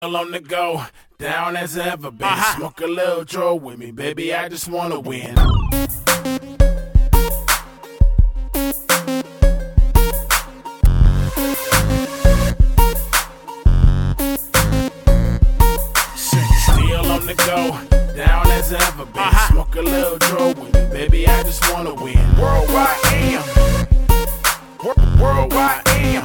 On the go, down as ever been. Smoke a little dro with me, baby, I just wanna win. Still on the go, down as ever been. Smoke a little dro with me, baby, I just wanna win. Worldwide AM, worldwide AM.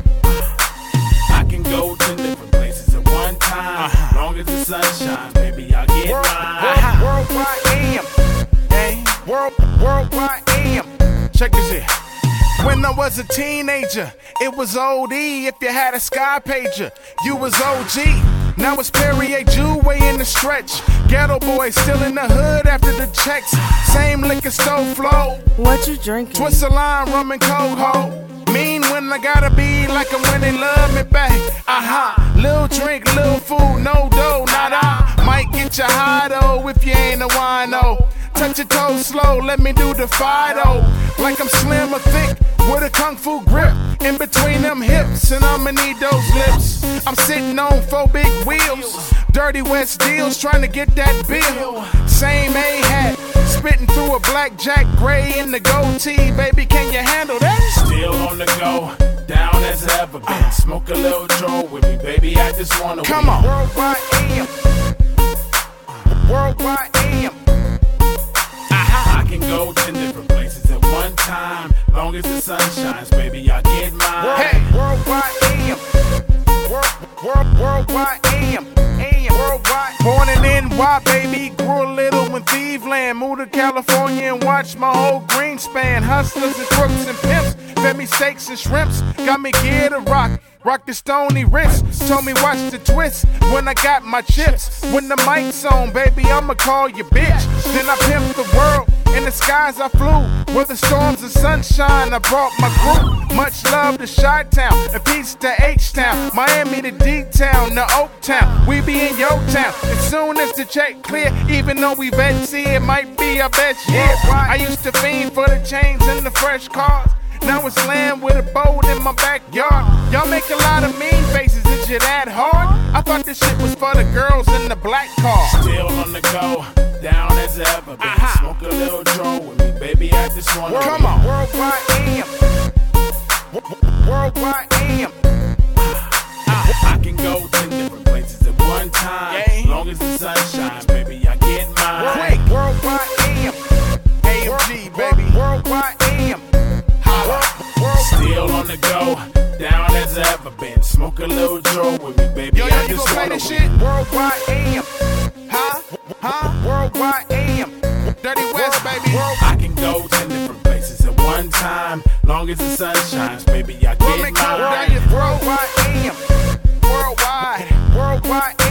I can go to different places at one time. Long as the sun shines, baby, I'll get mine. Worldwide AM, hey, worldwide AM. Check this here. When I was a teenager, it was OD. If you had a sky pager, you was OG. Now it's Perrier Jew way in the stretch. Ghetto boy still in the hood after the checks. Same liquor store flow. What you drinking? Twist a line, rum and cold ho. Mean when I gotta be like them when they love me back. Little drink, little food, no dough, nada. Might get you high though if you ain't a wino. Touch your toes slow, let me do the Fido. Like I'm slim or thick with a kung fu grip in between them hips, and I'ma need those lips. I'm sitting on 4 big wheels, Dirty West deals, trying to get that bill. Same A-hat, spitting through a blackjack, gray in the goatee. Baby, can you handle that? Still on the go, down as ever been. Smoke a little dro with me, baby, I just wanna Come win. on. Worldwide AM, worldwide AM. I can go to different places at one time. Long as the sun shines, baby, I get mine. Hey, worldwide AM, worldwide AM, worldwide. Born in NY, baby, grew a little in Thieveland. Moved to California and watched my whole Greenspan. Hustlers and crooks and pimps, fed me steaks and shrimps. Got me gear to rock. Rock the stony wrist, told me watch the twist when I got my chips. When the mic's on, baby, I'ma call you bitch. Then I pimped the world, in the skies I flew. Where the storms and sunshine, I brought my crew. Much love to Chi-Town, and peace to H-Town. Miami to D-Town, to Oak-Town. We be in your town, as soon as the check clear. Even though we vets here, it might be our best year. I used to fiend for the chains and the fresh cars. Now it's land with a boat in my backyard. Y'all make a lot of mean faces, is you that hard? I thought this shit was for the girls in the black car. Still on the go, down as ever been. Smoke a little dro with me, baby, I just wanna win. Come on. Worldwide AM, worldwide AM. I can go to different places at one time. Long as the sun shines, baby, I get mine. Quick, worldwide AM, AMG, baby, worldwide AM. Still on the go, down as ever been. Smoke a little dro with me, baby, Yo, I you just gon' play wanna this win. shit? Worldwide AM, worldwide AM. Dirty West, baby. I can go to different places at one time. Long as the sun shines, baby, I get Worldwide mine. AM, worldwide, worldwide